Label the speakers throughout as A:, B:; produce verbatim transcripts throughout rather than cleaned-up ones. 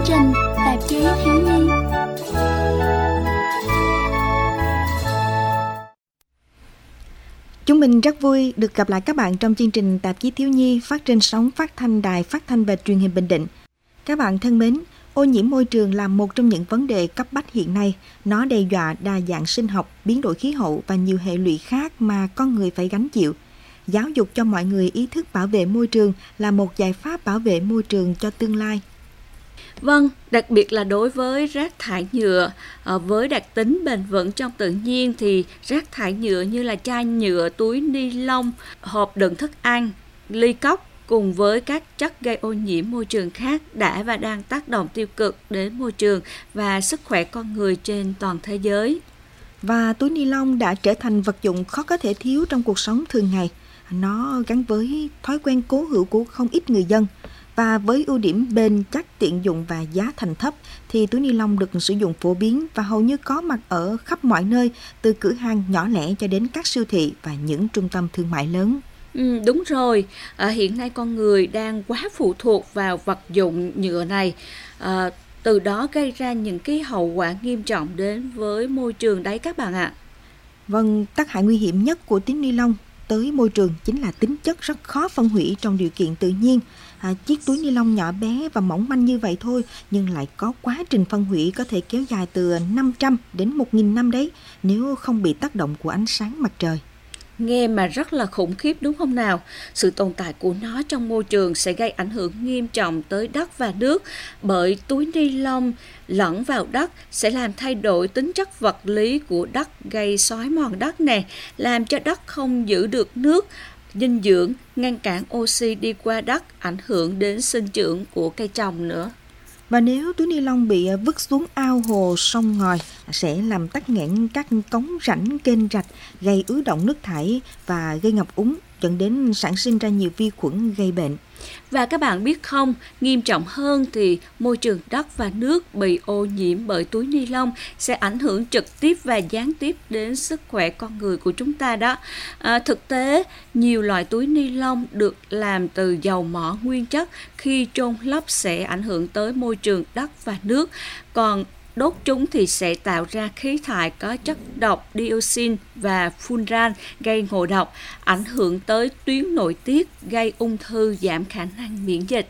A: trình Tạp chí Thiếu nhi.
B: Chúng mình rất vui được gặp lại các bạn trong chương trình Tạp chí Thiếu nhi phát trên sóng phát thanh Đài Phát thanh và Truyền hình Bình Định. Các bạn thân mến, ô nhiễm môi trường là một trong những vấn đề cấp bách hiện nay. Nó đe dọa đa dạng sinh học, biến đổi khí hậu và nhiều hệ lụy khác mà con người phải gánh chịu. Giáo dục cho mọi người ý thức bảo vệ môi trường là một giải pháp bảo vệ môi trường cho tương lai.
C: Vâng, đặc biệt là đối với rác thải nhựa, với đặc tính bền vững trong tự nhiên thì rác thải nhựa như là chai nhựa, túi ni lông, hộp đựng thức ăn, ly cốc cùng với các chất gây ô nhiễm môi trường khác đã và đang tác động tiêu cực đến môi trường và sức khỏe con người trên toàn thế giới.
B: Và túi ni lông đã trở thành vật dụng khó có thể thiếu trong cuộc sống thường ngày. Nó gắn với thói quen cố hữu của không ít người dân. Và với ưu điểm bền chắc, tiện dụng và giá thành thấp thì túi ni lông được sử dụng phổ biến và hầu như có mặt ở khắp mọi nơi, từ cửa hàng nhỏ lẻ cho đến các siêu thị và những trung tâm thương mại lớn.
C: Ừ, đúng rồi, à, hiện nay con người đang quá phụ thuộc vào vật dụng nhựa này, à, từ đó gây ra những cái hậu quả nghiêm trọng đến với môi trường đấy các bạn ạ.
B: Vâng, tác hại nguy hiểm nhất của túi ni lông tới môi trường chính là tính chất rất khó phân hủy trong điều kiện tự nhiên. À, chiếc túi ni lông nhỏ bé và mỏng manh như vậy thôi nhưng lại có quá trình phân hủy có thể kéo dài từ năm trăm đến một nghìn năm đấy, nếu không bị tác động của ánh sáng mặt trời.
C: Nghe mà rất là khủng khiếp đúng không nào? Sự tồn tại của nó trong môi trường sẽ gây ảnh hưởng nghiêm trọng tới đất và nước, bởi túi ni lông lẫn vào đất sẽ làm thay đổi tính chất vật lý của đất, gây xói mòn đất nè, làm cho đất không giữ được nước, dinh dưỡng, ngăn cản oxy đi qua đất, ảnh hưởng đến sinh trưởng của cây trồng nữa.
B: Và nếu túi ni lông bị vứt xuống ao hồ, sông ngòi sẽ làm tắc nghẽn các cống rãnh, kênh rạch, gây ứ đọng nước thải và gây ngập úng, dẫn đến sản sinh ra nhiều vi khuẩn gây bệnh.
C: Và các bạn biết không, nghiêm trọng hơn thì môi trường đất và nước bị ô nhiễm bởi túi ni lông sẽ ảnh hưởng trực tiếp và gián tiếp đến sức khỏe con người của chúng ta đó. À, thực tế, nhiều loại túi ni lông được làm từ dầu mỏ nguyên chất, khi chôn lấp sẽ ảnh hưởng tới môi trường đất và nước. Còn đốt chúng thì sẽ tạo ra khí thải có chất độc dioxin và furan gây ngộ độc, ảnh hưởng tới tuyến nội tiết, gây ung thư, giảm khả năng miễn dịch.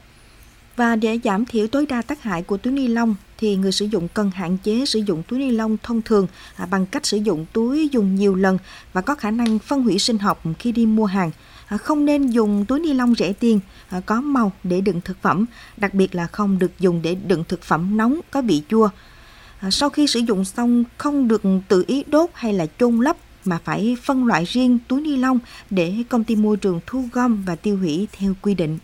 B: Và để giảm thiểu tối đa tác hại của túi ni lông thì người sử dụng cần hạn chế sử dụng túi ni lông thông thường à, bằng cách sử dụng túi dùng nhiều lần và có khả năng phân hủy sinh học khi đi mua hàng. À, không nên dùng túi ni lông rẻ tiền, à, có màu để đựng thực phẩm, đặc biệt là không được dùng để đựng thực phẩm nóng có vị chua. À, sau khi sử dụng xong không được tự ý đốt hay là chôn lấp mà phải phân loại riêng túi ni lông để công ty môi trường thu gom và tiêu hủy theo quy định.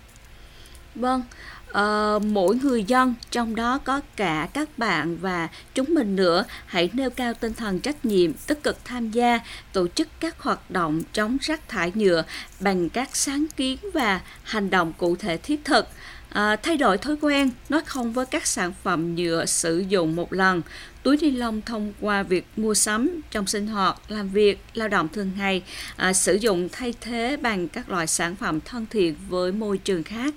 C: Vâng, uh, mỗi người dân, trong đó có cả các bạn và chúng mình nữa, hãy nêu cao tinh thần trách nhiệm, tích cực tham gia, tổ chức các hoạt động chống rác thải nhựa bằng các sáng kiến và hành động cụ thể thiết thực. À, thay đổi thói quen, nói không với các sản phẩm nhựa sử dụng một lần, túi ni lông thông qua việc mua sắm trong sinh hoạt, làm việc, lao động thường ngày, à, sử dụng thay thế bằng các loại sản phẩm thân thiện với môi trường khác.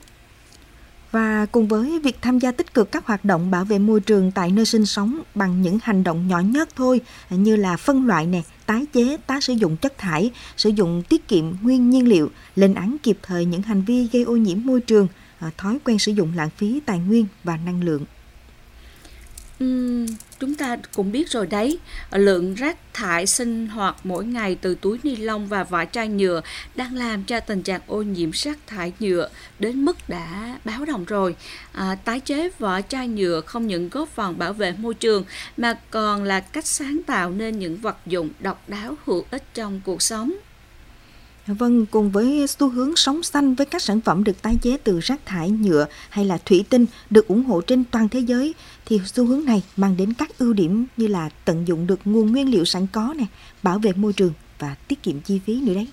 B: Và cùng với việc tham gia tích cực các hoạt động bảo vệ môi trường tại nơi sinh sống bằng những hành động nhỏ nhất thôi, như là phân loại nè, tái chế, tái sử dụng chất thải, sử dụng tiết kiệm nguyên nhiên liệu, lên án kịp thời những hành vi gây ô nhiễm môi trường, thói quen sử dụng lãng phí tài nguyên và năng lượng.
C: Uhm, chúng ta cũng biết rồi đấy, lượng rác thải sinh hoạt mỗi ngày từ túi ni lông và vỏ chai nhựa đang làm cho tình trạng ô nhiễm rác thải nhựa đến mức đã báo động rồi. À, tái chế vỏ chai nhựa không những góp phần bảo vệ môi trường mà còn là cách sáng tạo nên những vật dụng độc đáo hữu ích trong cuộc sống.
B: Vâng, cùng với xu hướng sống xanh với các sản phẩm được tái chế từ rác thải nhựa hay là thủy tinh được ủng hộ trên toàn thế giới, thì xu hướng này mang đến các ưu điểm như là tận dụng được nguồn nguyên liệu sẵn có nè, bảo vệ môi trường và tiết kiệm chi phí nữa đấy.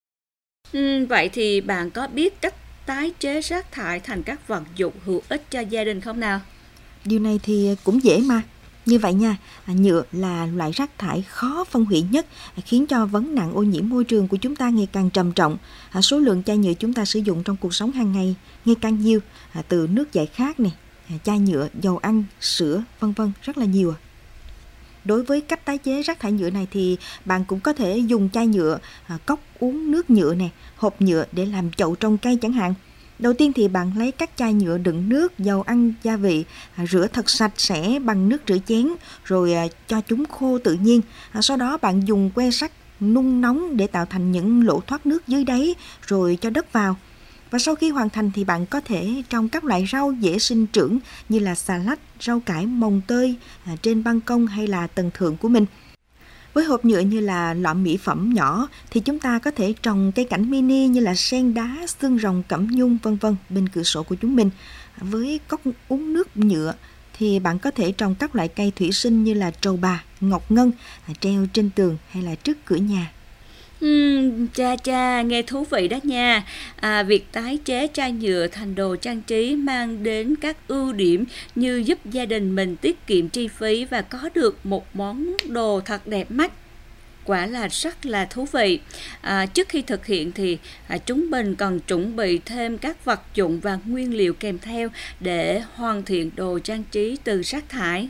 C: Ừ, vậy thì bạn có biết cách tái chế rác thải thành các vật dụng hữu ích cho gia đình không nào?
B: Điều này thì cũng dễ mà. Như vậy nha, nhựa là loại rác thải khó phân hủy nhất, khiến cho vấn nạn ô nhiễm môi trường của chúng ta ngày càng trầm trọng. Số lượng chai nhựa chúng ta sử dụng trong cuộc sống hàng ngày ngày càng nhiều, từ nước giải khát này, chai nhựa, dầu ăn, sữa, vân vân, rất là nhiều. Đối với cách tái chế rác thải nhựa này thì bạn cũng có thể dùng chai nhựa, cốc uống nước nhựa nè, hộp nhựa để làm chậu trồng cây chẳng hạn. Đầu tiên thì bạn lấy các chai nhựa đựng nước, dầu ăn, gia vị, rửa thật sạch sẽ bằng nước rửa chén, rồi cho chúng khô tự nhiên. Sau đó bạn dùng que sắt nung nóng để tạo thành những lỗ thoát nước dưới đáy, rồi cho đất vào. Và sau khi hoàn thành thì bạn có thể trồng các loại rau dễ sinh trưởng như là xà lách, rau cải, mồng tơi trên ban công hay là tầng thượng của mình. Với hộp nhựa như là lọ mỹ phẩm nhỏ thì chúng ta có thể trồng cây cảnh mini như là sen đá, xương rồng, cẩm nhung vân vân bên cửa sổ của chúng mình. Với cốc uống nước nhựa thì bạn có thể trồng các loại cây thủy sinh như là trầu bà, ngọc ngân treo trên tường hay là trước cửa nhà.
C: Uhm, cha cha, nghe thú vị đó nha. À, việc tái chế chai nhựa thành đồ trang trí mang đến các ưu điểm như giúp gia đình mình tiết kiệm chi phí và có được một món đồ thật đẹp mắt. Quả là rất là thú vị. À, trước khi thực hiện thì à, chúng mình cần chuẩn bị thêm các vật dụng và nguyên liệu kèm theo để hoàn thiện đồ trang trí từ rác thải.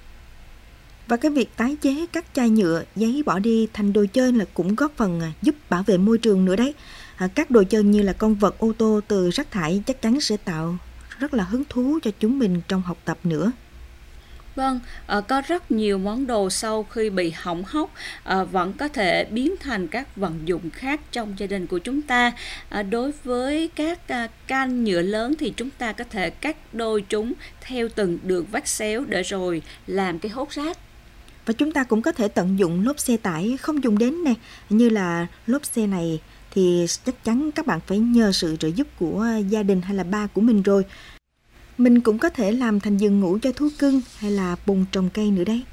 B: Và cái việc tái chế các chai nhựa, giấy bỏ đi thành đồ chơi là cũng góp phần giúp bảo vệ môi trường nữa đấy. À, các đồ chơi như là con vật, ô tô từ rác thải chắc chắn sẽ tạo rất là hứng thú cho chúng mình trong học tập nữa.
C: Vâng, à, có rất nhiều món đồ sau khi bị hỏng hóc à, vẫn có thể biến thành các vận dụng khác trong gia đình của chúng ta. À, đối với các à, can nhựa lớn thì chúng ta có thể cắt đôi chúng theo từng đường vách xéo để rồi làm cái hốt rác.
B: Và chúng ta cũng có thể tận dụng lốp xe tải không dùng đến nè, như là lốp xe này thì chắc chắn các bạn phải nhờ sự trợ giúp của gia đình hay là ba của mình rồi. Mình cũng có thể làm thành giường ngủ cho thú cưng hay là bồn trồng cây nữa đấy.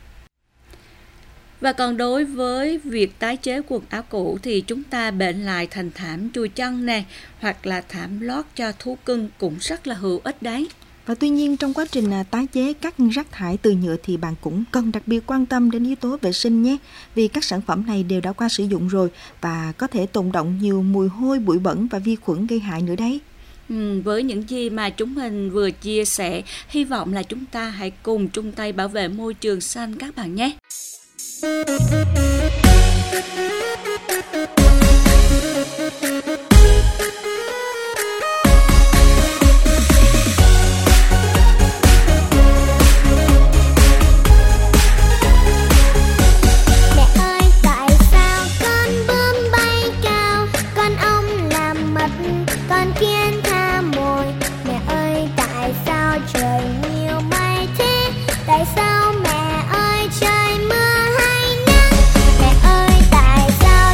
C: Và còn đối với việc tái chế quần áo cũ thì chúng ta bện lại thành thảm chùi chân nè, hoặc là thảm lót cho thú cưng cũng rất là hữu ích đấy.
B: Và tuy nhiên trong quá trình tái chế các rác thải từ nhựa thì bạn cũng cần đặc biệt quan tâm đến yếu tố vệ sinh nhé. Vì các sản phẩm này đều đã qua sử dụng rồi và có thể tồn đọng nhiều mùi hôi, bụi bẩn và vi khuẩn gây hại nữa đấy.
C: Ừ, với những gì mà chúng mình vừa chia sẻ, hy vọng là chúng ta hãy cùng chung tay bảo vệ môi trường xanh các bạn nhé.
D: Tại sao mẹ ơi trời mưa hay nắng? Mẹ ơi tại sao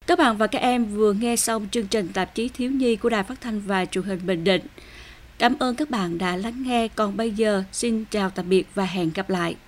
C: Các bạn và các em vừa nghe xong chương trình tạp chí thiếu nhi của Đài Phát thanh và Truyền hình Bình Định. Cảm ơn các bạn đã lắng nghe. Còn bây giờ, xin chào tạm biệt và hẹn gặp lại.